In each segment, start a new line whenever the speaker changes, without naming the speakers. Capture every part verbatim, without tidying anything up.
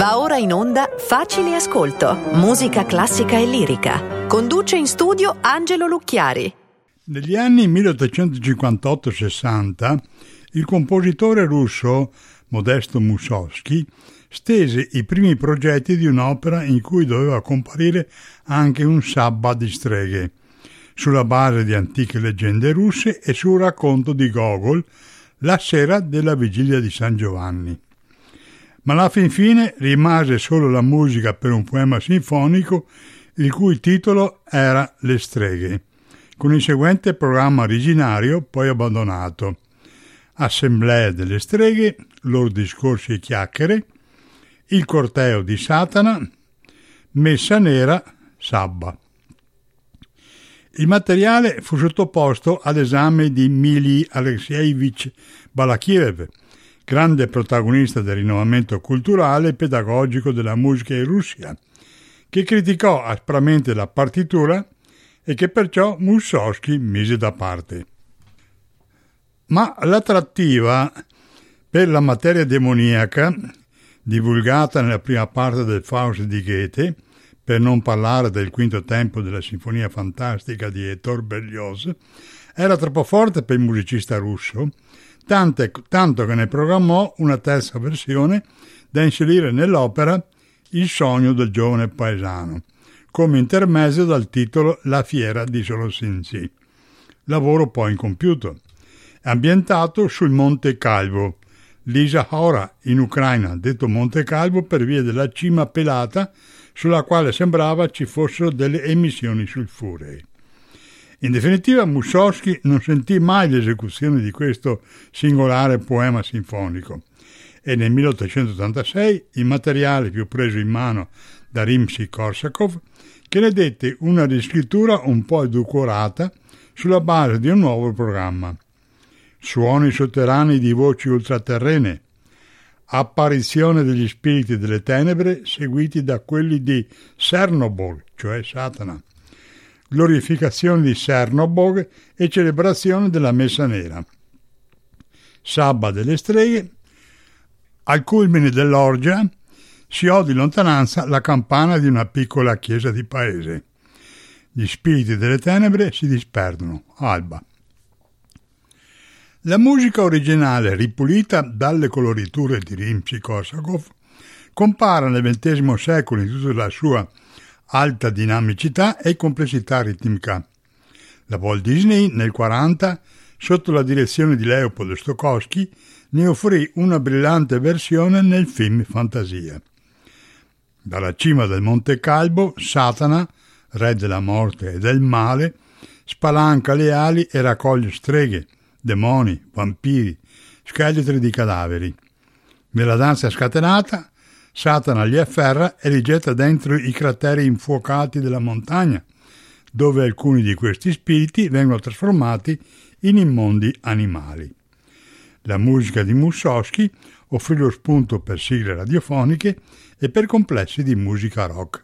Va ora in onda Facile Ascolto, musica classica e lirica. Conduce in studio Angelo Lucchiari.
Negli anni milleottocentocinquantotto sessanta il compositore russo Modesto Mussorgsky stese i primi progetti di un'opera in cui doveva comparire anche un sabba di streghe, sulla base di antiche leggende russe e sul racconto di Gogol, La sera della vigilia di San Giovanni. Ma alla fin fine rimase solo la musica per un poema sinfonico il cui titolo era Le streghe, con il seguente programma originario poi abbandonato: Assemblea delle streghe, loro discorsi e chiacchiere, Il corteo di Satana, Messa nera, Sabba. Il materiale fu sottoposto all'esame di Mili Alekseyevich Balakirev, grande protagonista del rinnovamento culturale e pedagogico della musica in Russia, che criticò aspramente la partitura e che perciò Mussorgsky mise da parte. Ma l'attrattiva per la materia demoniaca, divulgata nella prima parte del Faust di Goethe, per non parlare del quinto tempo della Sinfonia fantastica di Ettore Berlioz, era troppo forte per il musicista russo, tanto, tanto che ne programmò una terza versione da inserire nell'opera Il sogno del giovane paesano, come intermezzo dal titolo La fiera di Solosinsi, lavoro poi incompiuto, ambientato sul Monte Calvo, l'Isa Hora in Ucraina, detto Monte Calvo per via della cima pelata sulla quale sembrava ci fossero delle emissioni sulfuree. In definitiva, Mussorgsky non sentì mai l'esecuzione di questo singolare poema sinfonico e nel milleottocentottantasei il materiale fu preso in mano da Rimsky-Korsakov, che ne dette una riscrittura un po' edulcorata sulla base di un nuovo programma. Suoni sotterranei di voci ultraterrene, apparizione degli spiriti delle tenebre seguiti da quelli di Cernobog, cioè Satana, glorificazione di Cernobog e celebrazione della Messa nera, Sabba delle streghe. Al culmine dell'orgia si ode in lontananza la campana di una piccola chiesa di paese. Gli spiriti delle tenebre si disperdono, alba. La musica originale, ripulita dalle coloriture di Rimsky-Korsakov, compara nel ventesimo secolo in tutta la sua alta dinamicità e complessità ritmica. La Walt Disney, nel quaranta, sotto la direzione di Leopold Stokowski, ne offrì una brillante versione nel film Fantasia. Dalla cima del Monte Calvo, Satana, re della morte e del male, spalanca le ali e raccoglie streghe, demoni, vampiri, scheletri di cadaveri. Nella danza scatenata, Satana li afferra e li getta dentro i crateri infuocati della montagna, dove alcuni di questi spiriti vengono trasformati in immondi animali. La musica di Mussorgsky offrì lo spunto per sigle radiofoniche e per complessi di musica rock.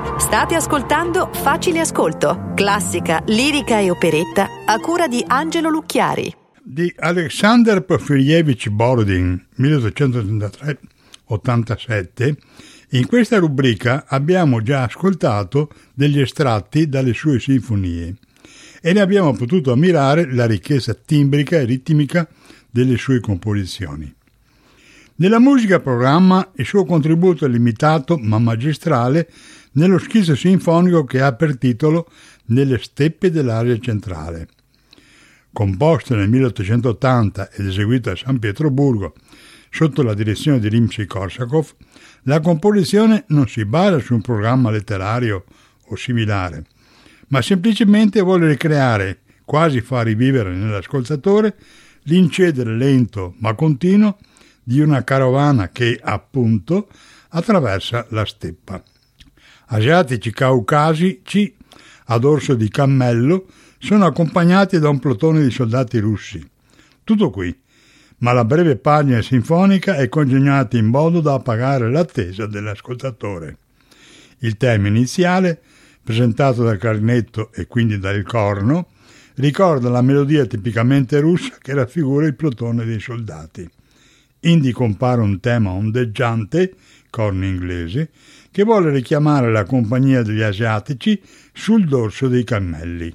State ascoltando Facile Ascolto, classica, lirica e operetta a cura di Angelo Lucchiari.
Di Alexander Porfiryevich Borodin, milleottocentotrentatré ottantasette, in questa rubrica abbiamo già ascoltato degli estratti dalle sue sinfonie e ne abbiamo potuto ammirare la ricchezza timbrica e ritmica delle sue composizioni. Nella musica a programma il suo contributo è limitato ma magistrale nello schizzo sinfonico che ha per titolo Nelle steppe dell'Asia centrale. Composto nel milleottocentottanta ed eseguito a San Pietroburgo sotto la direzione di Rimsky-Korsakov, la composizione non si basa su un programma letterario o similare, ma semplicemente vuole ricreare, quasi far rivivere nell'ascoltatore, l'incedere lento ma continuo di una carovana che, appunto, attraversa la steppa. Asiatici caucasici, a dorso di cammello, sono accompagnati da un plotone di soldati russi. Tutto qui, ma la breve pagina sinfonica è congegnata in modo da appagare l'attesa dell'ascoltatore. Il tema iniziale, presentato dal clarinetto e quindi dal corno, ricorda la melodia tipicamente russa che raffigura il plotone dei soldati. Indi compare un tema ondeggiante, corno inglese, che vuole richiamare la compagnia degli asiatici sul dorso dei cammelli.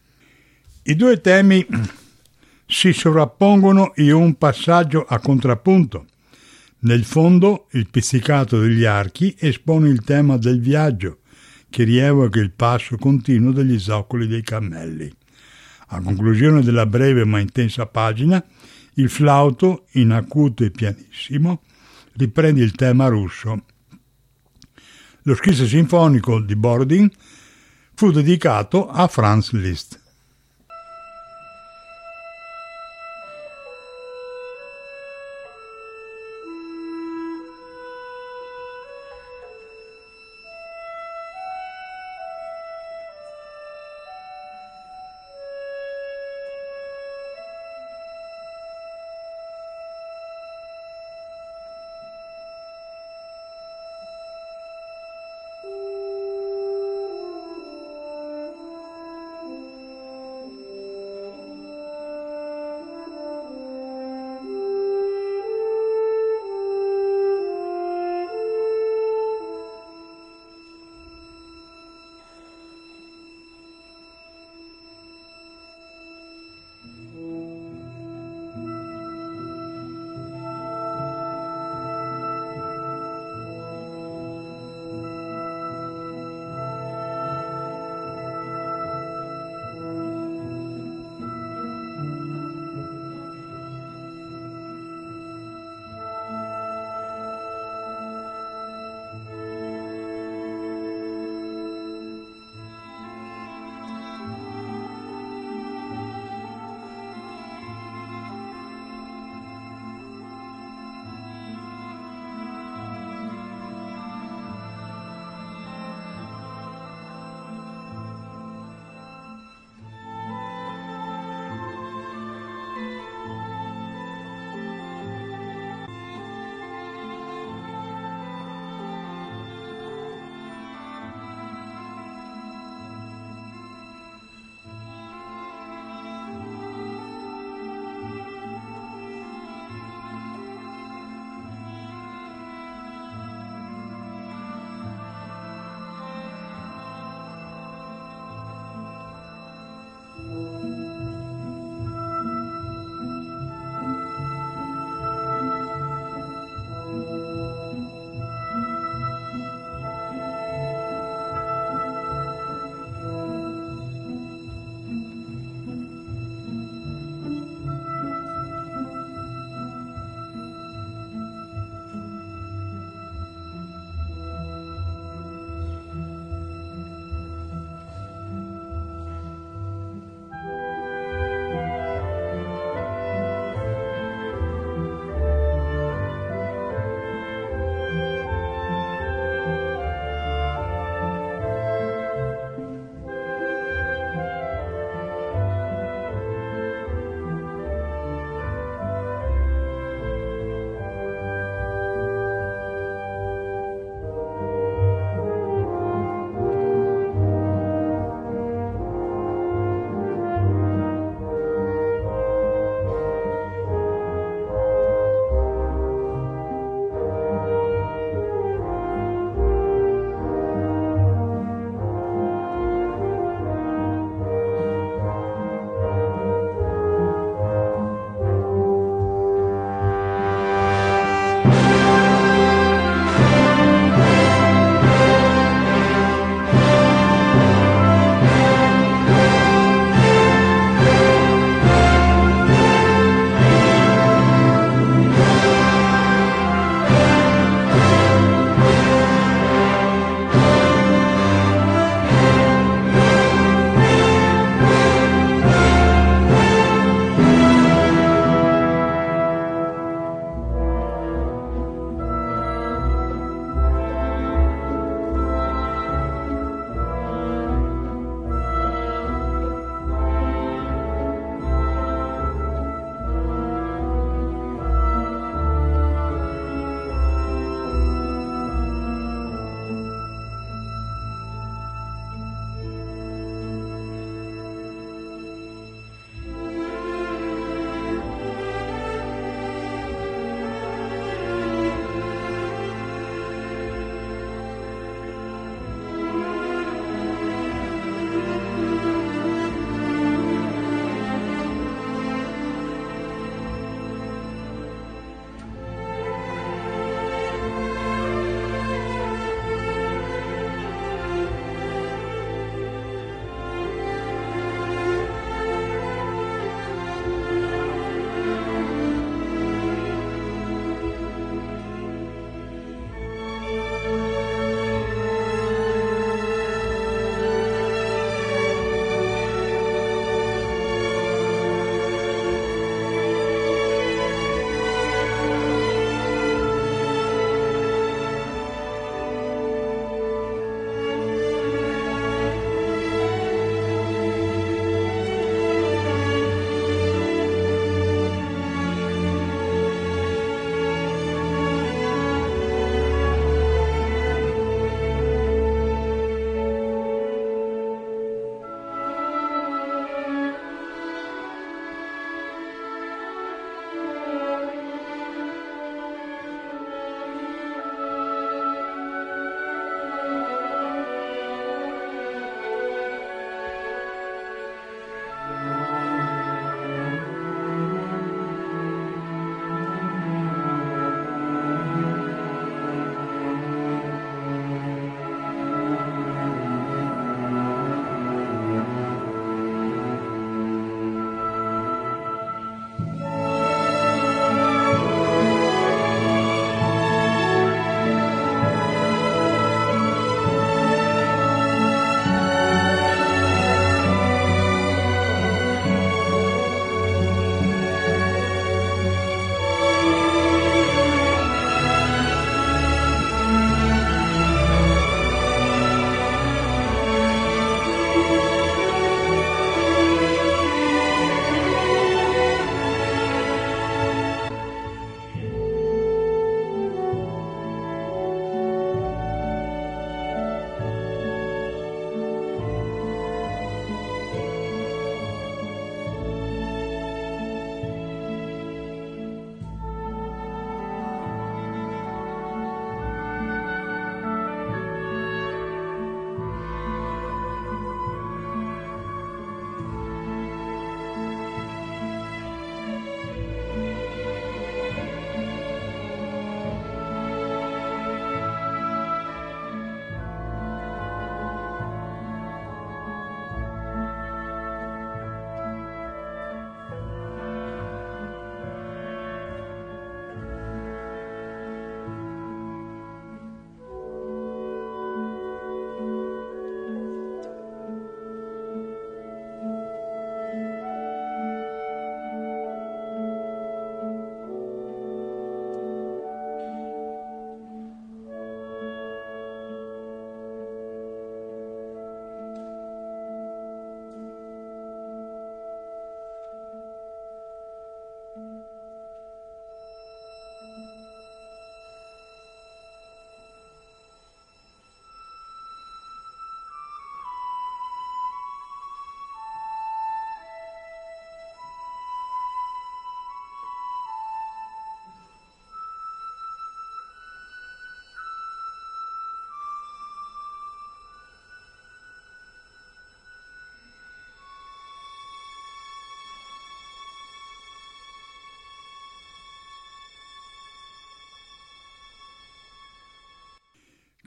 I due temi si sovrappongono in un passaggio a contrappunto. Nel fondo, il pizzicato degli archi espone il tema del viaggio, che rievoca il passo continuo degli zoccoli dei cammelli. A conclusione della breve ma intensa pagina, il flauto, in acuto e pianissimo, riprende il tema russo. Lo schizzo sinfonico di Borodin fu dedicato a Franz Liszt.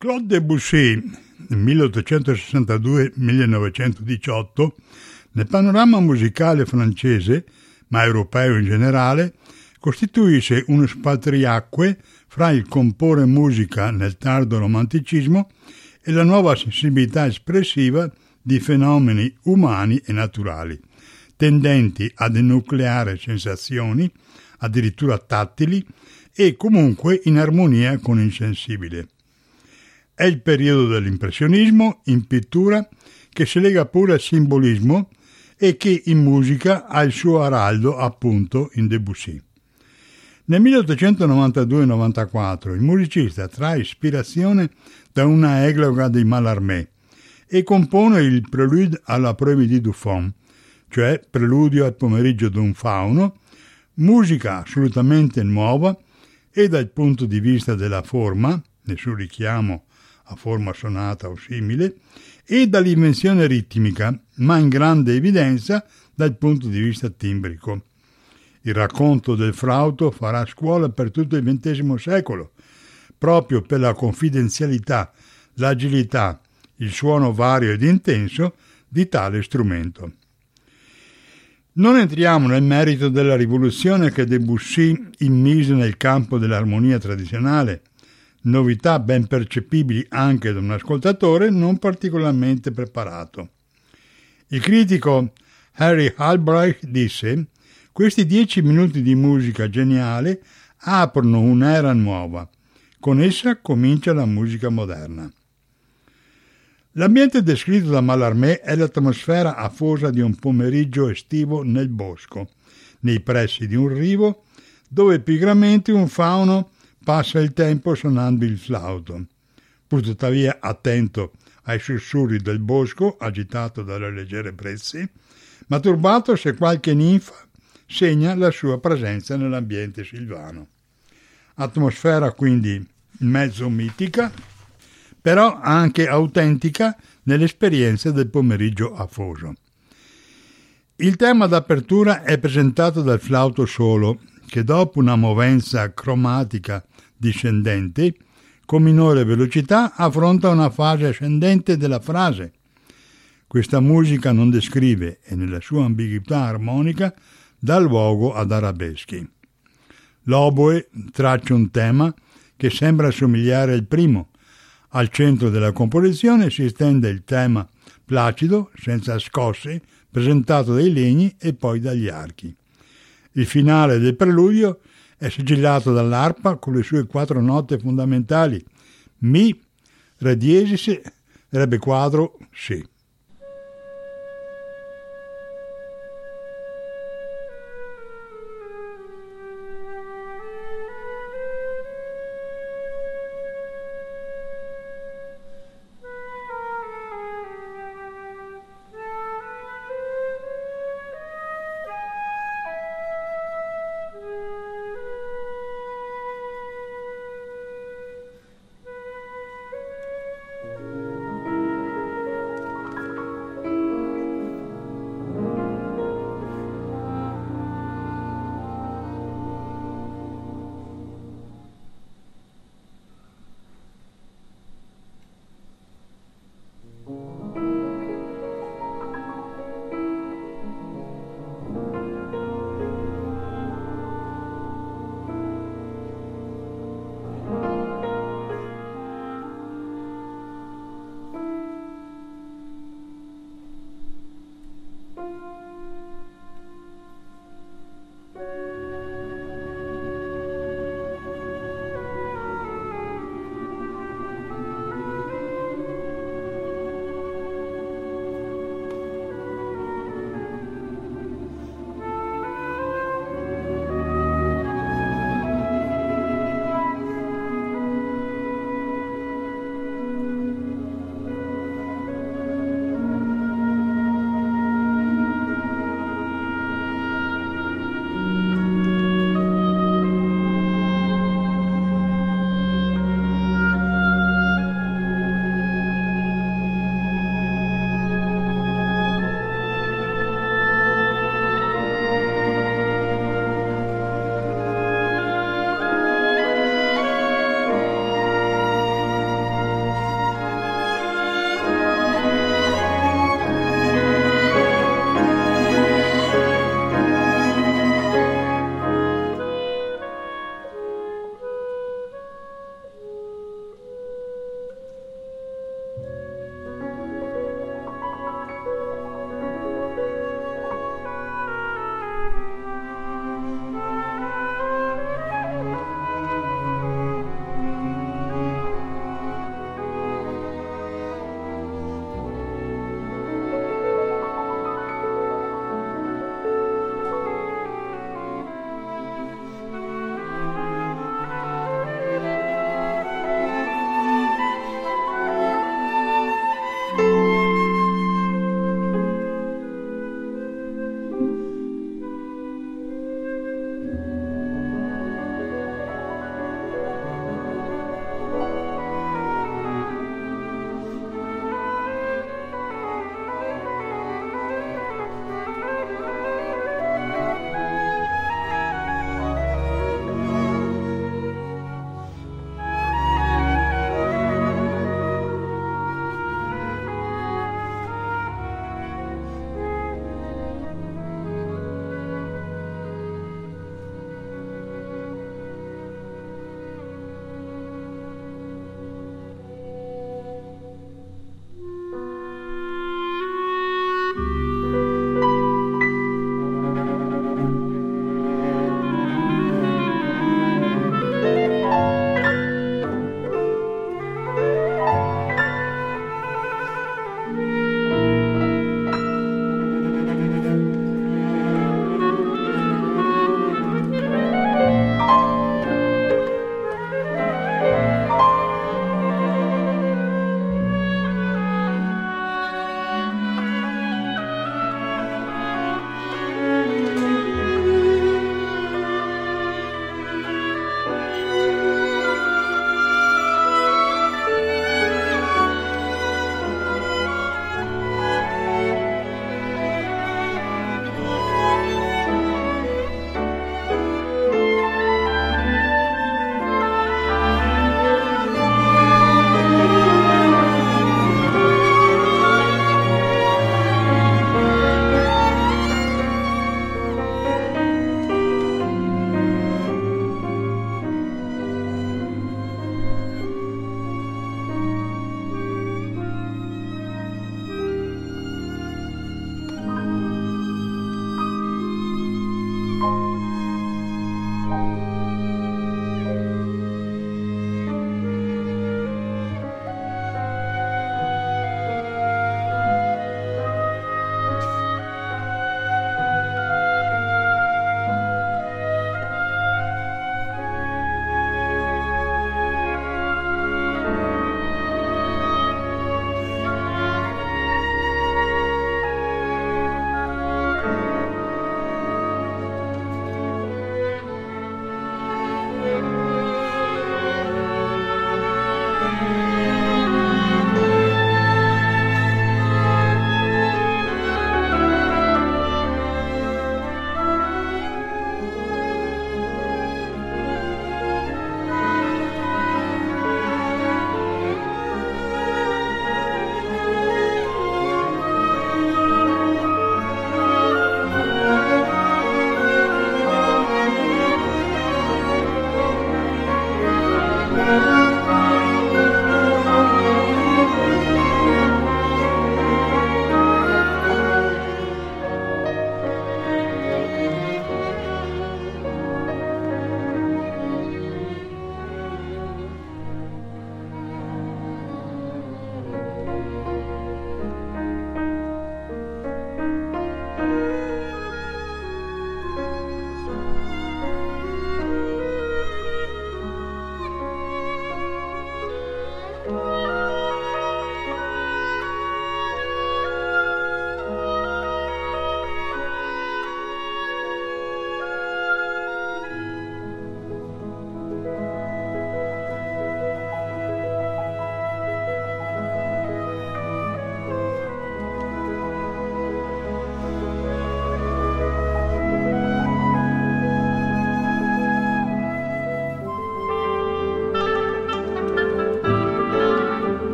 Claude Debussy, milleottocentosessantadue millenovecentodiciotto, nel panorama musicale francese, ma europeo in generale, costituisce uno spartiacque fra il comporre musica nel tardo romanticismo e la nuova sensibilità espressiva di fenomeni umani e naturali, tendenti ad enucleare sensazioni, addirittura tattili, e comunque in armonia con il sensibile. È il periodo dell'impressionismo in pittura che si lega pure al simbolismo e che in musica ha il suo araldo appunto in Debussy. Nel milleottocentonovantadue novantaquattro il musicista trae ispirazione da una egloga di Mallarmé e compone il Prélude à l'après-midi du Faun, cioè Preludio al pomeriggio d'un fauno, musica assolutamente nuova e dal punto di vista della forma, nessun richiamo a forma sonata o simile, e dall'invenzione ritmica, ma in grande evidenza dal punto di vista timbrico. Il racconto del flauto farà scuola per tutto il ventesimo secolo, proprio per la confidenzialità, l'agilità, il suono vario ed intenso di tale strumento. Non entriamo nel merito della rivoluzione che Debussy immise nel campo dell'armonia tradizionale, novità ben percepibili anche da un ascoltatore non particolarmente preparato. Il critico Harry Albright disse: «Questi dieci minuti di musica geniale aprono un'era nuova. Con essa comincia la musica moderna». L'ambiente descritto da Mallarmé è l'atmosfera afosa di un pomeriggio estivo nel bosco, nei pressi di un rivo, dove pigramente un fauno passa il tempo suonando il flauto, pur tuttavia attento ai sussurri del bosco agitato dalle leggere brezze, ma turbato se qualche ninfa segna la sua presenza nell'ambiente silvano. Atmosfera quindi mezzo mitica, però anche autentica nell'esperienza del pomeriggio afoso. Il tema d'apertura è presentato dal flauto solo, che dopo una movenza cromatica discendente, con minore velocità affronta una fase ascendente della frase. Questa musica non descrive, e nella sua ambiguità armonica, dà luogo ad arabeschi. L'oboe traccia un tema che sembra assomigliare al primo. Al centro della composizione si stende il tema placido, senza scosse, presentato dai legni e poi dagli archi. Il finale del preludio è sigillato dall'arpa con le sue quattro note fondamentali: Mi, Re diesis, Re be quadro, Si.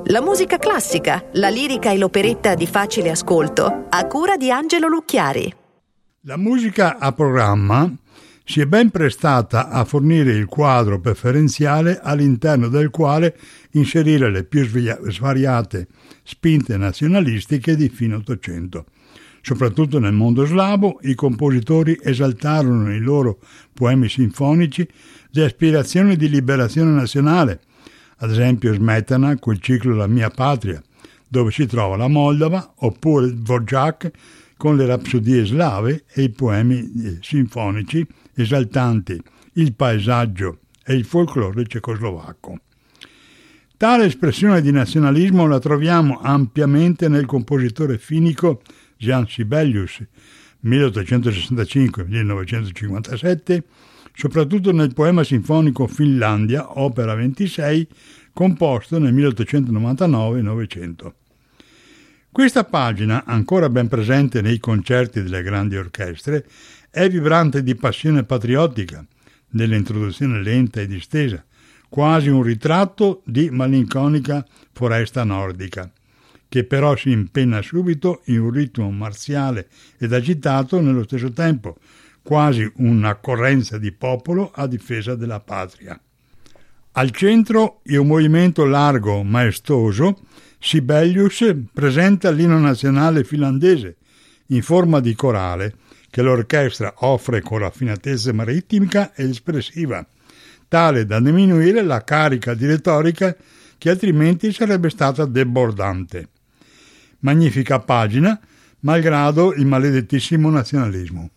La musica classica, la lirica e l'operetta di facile ascolto, a cura di Angelo Lucchiari.
La musica a programma si è ben prestata a fornire il quadro preferenziale all'interno del quale inserire le più svariate spinte nazionalistiche di fine Ottocento. Soprattutto nel mondo slavo, i compositori esaltarono nei loro poemi sinfonici le aspirazioni di liberazione nazionale, ad esempio Smetana col ciclo La mia patria, dove si trova la Moldava, oppure Dvořák con le rapsodie slave e i poemi sinfonici esaltanti il paesaggio e il folklore cecoslovacco. Tale espressione di nazionalismo la troviamo ampiamente nel compositore finico Jan Sibelius, milleottocentosessantacinque millenovecentocinquantasette, soprattutto nel poema sinfonico Finlandia, opera ventisei, composto nel milleottocentonovantanove novecento. Questa pagina, ancora ben presente nei concerti delle grandi orchestre, è vibrante di passione patriottica, nell'introduzione lenta e distesa, quasi un ritratto di malinconica foresta nordica, che però si impenna subito in un ritmo marziale ed agitato nello stesso tempo, quasi un'accorrenza di popolo a difesa della patria. Al centro, in un movimento largo, maestoso, Sibelius presenta l'inno nazionale finlandese in forma di corale che l'orchestra offre con raffinatezza ritmica ed espressiva, tale da diminuire la carica di retorica che altrimenti sarebbe stata debordante. Magnifica pagina, malgrado il maledettissimo nazionalismo.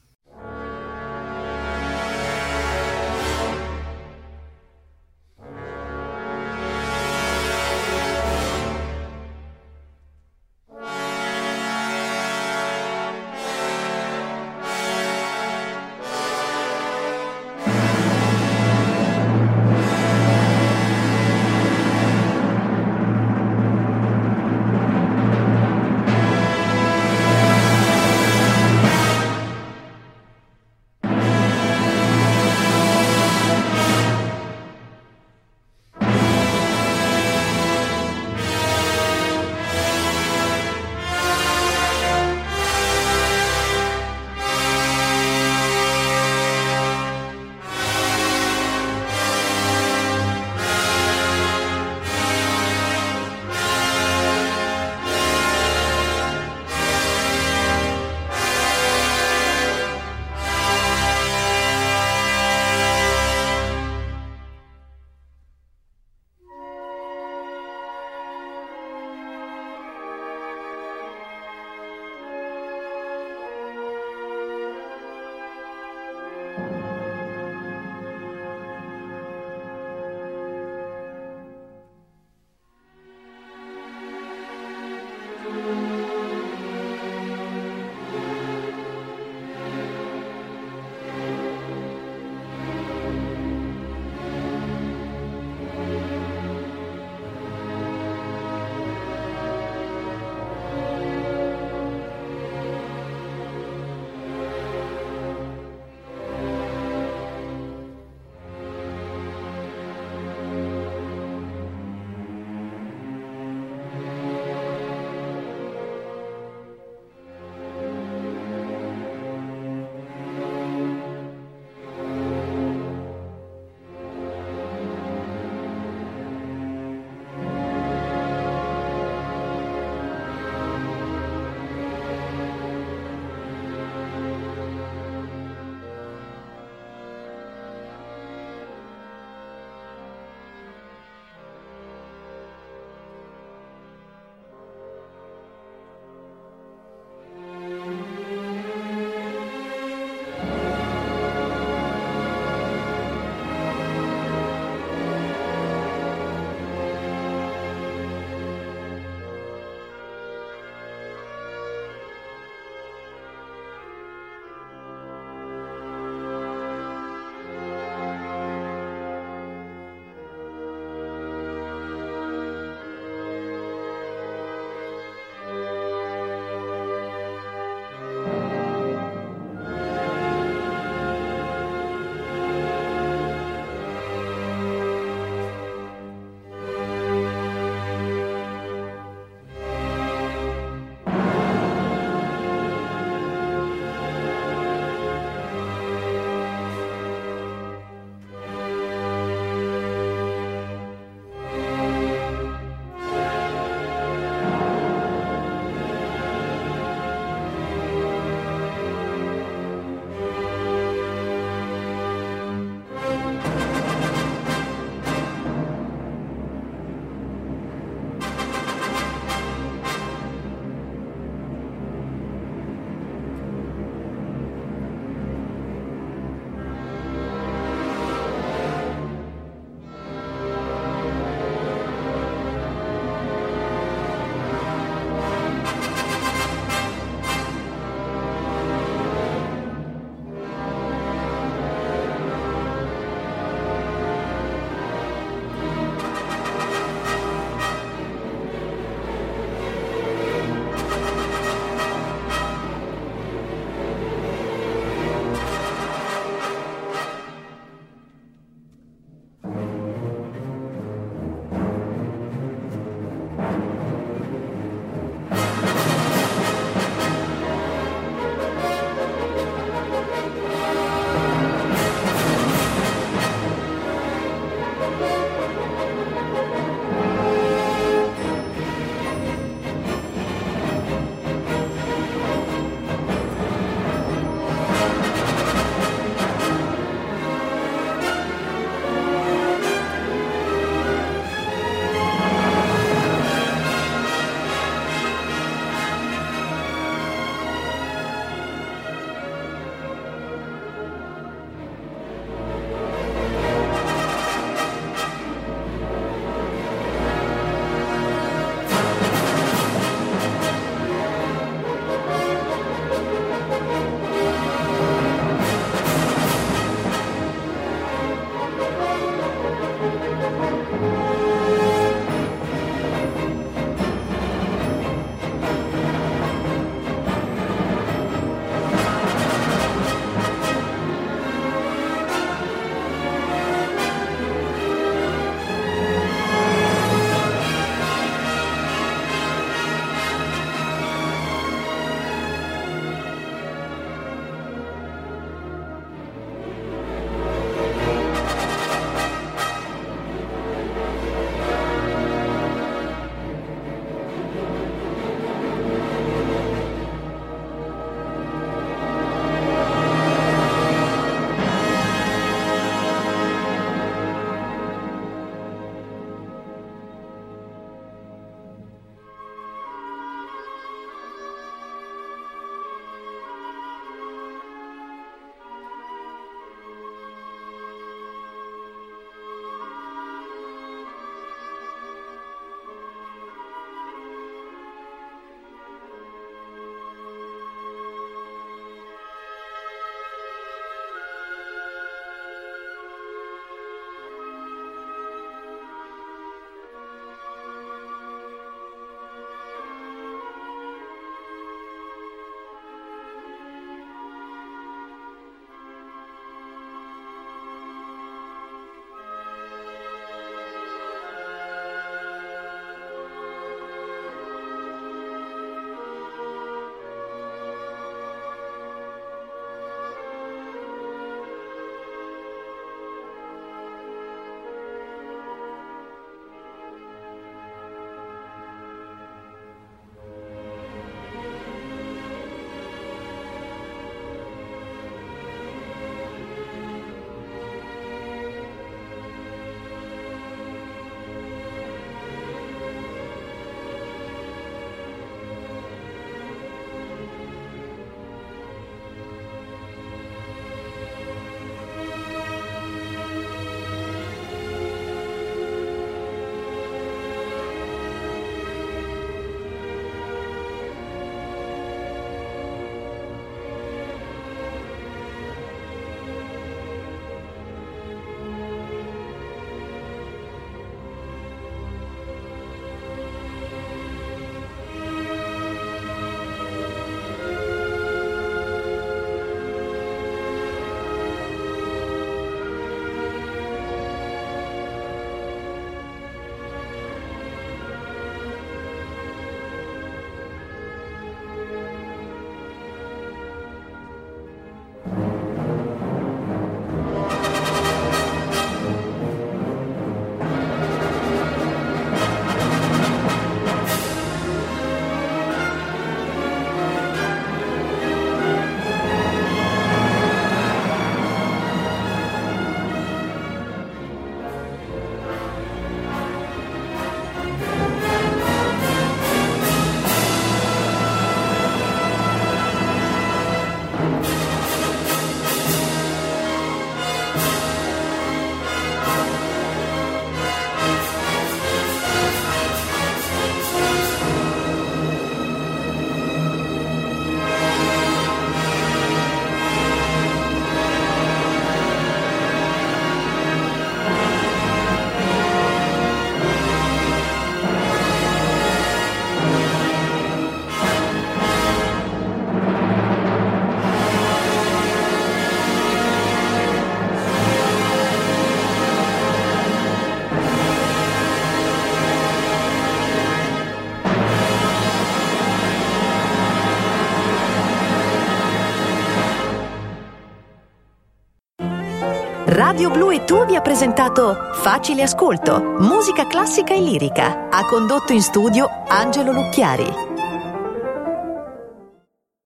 Radio Blu e Tu vi ha presentato Facile Ascolto, musica classica e lirica. Ha condotto in studio Angelo Lucchiari.